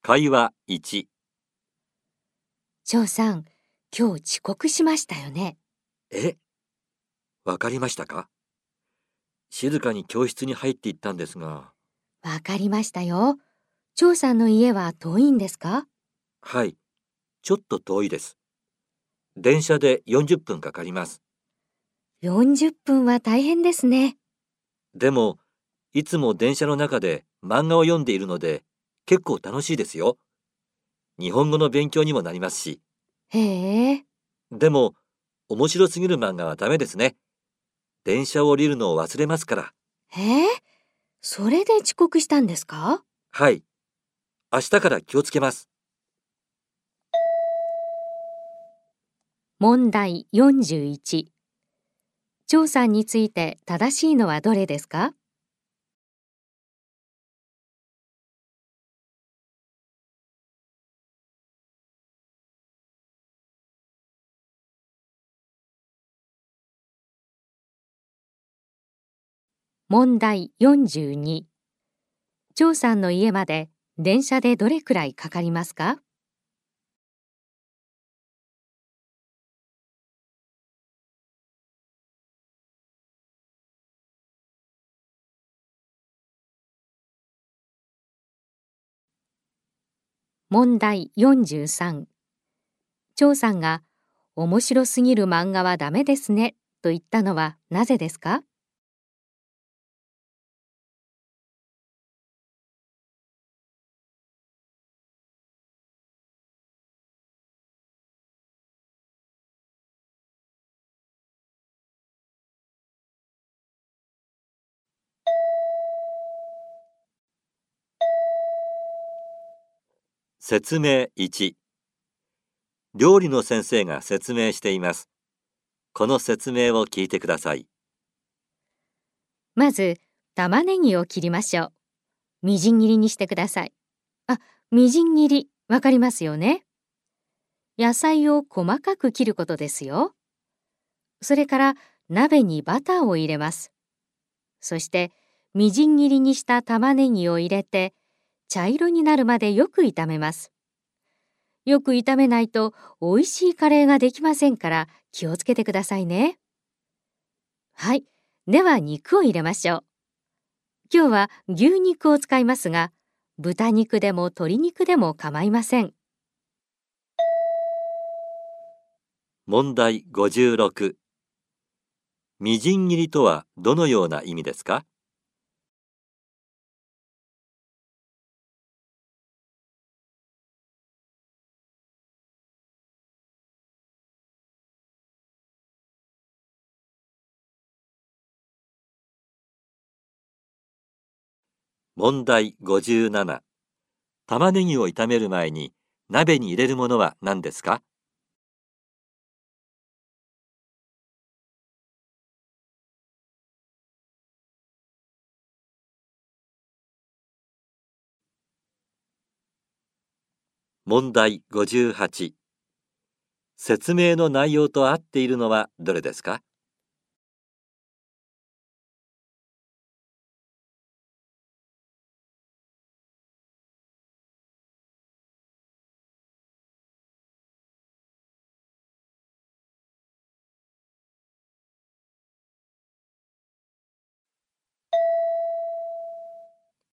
会話1。 翔さん、今日遅刻しましたよね。 え、わかりましたか？静かに教室に入っていったんですが。 わかりましたよ。翔さんの家は遠いんですか？ はい、ちょっと遠いです。電車で40分かかります。 40分は大変ですね。 でも、いつも電車の中で漫画を読んでいるので、結構楽しいですよ。日本語の勉強にもなりますし。 へえ、 でも、面白すぎる漫画はダメですね。電車を降りるのを忘れますから。 へえ、それで遅刻したんですか？ はい、明日から気をつけます。 問題41。翔さんについて正しいのはどれですか？問題42。翔さんの家まで電車でどれくらいかかりますか？問題43。翔さんが面白すぎる漫画はダメですねと言ったのはなぜですか？ 説明1。料理の先生が説明しています。この説明を聞いてください。 まず玉ねぎを切りましょう。みじん切りにしてください。あ、みじん切り、わかりますよね。野菜を細かく切ることですよ。それから鍋にバターを入れます。そしてみじん切りにした玉ねぎを入れて茶色になるまでよく炒めます。よく炒めないと美味しいカレーができませんから気をつけてくださいね。はい、では肉を入れましょう。今日は牛肉を使いますが、豚肉でも鶏肉でも構いません。 問題56。みじん切りとはどのような意味ですか？問題57。玉ねぎを炒める前に鍋に入れるものは何ですか？問題58。説明の内容と合っているのはどれですか？